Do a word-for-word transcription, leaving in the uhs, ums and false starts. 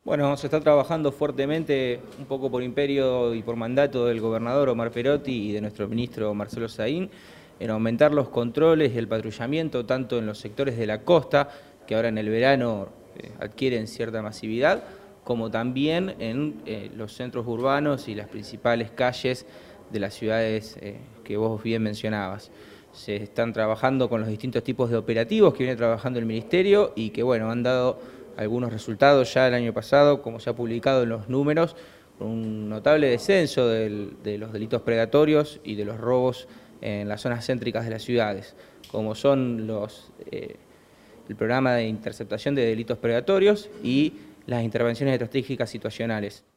Bueno, se está trabajando fuertemente, un poco por imperio y por mandato del gobernador Omar Perotti y de nuestro ministro Marcelo Saín, en aumentar los controles y el patrullamiento tanto en los sectores de la costa, que ahora en el verano eh, adquieren cierta masividad, como también en eh, los centros urbanos y las principales calles de las ciudades eh, que vos bien mencionabas. Se están trabajando con los distintos tipos de operativos que viene trabajando el Ministerio y que, bueno, han dado algunos resultados ya el año pasado, como se ha publicado en los números, con un notable descenso del, de los delitos predatorios y de los robos en las zonas céntricas de las ciudades, como son los, eh, el programa de interceptación de delitos predatorios y las intervenciones estratégicas situacionales.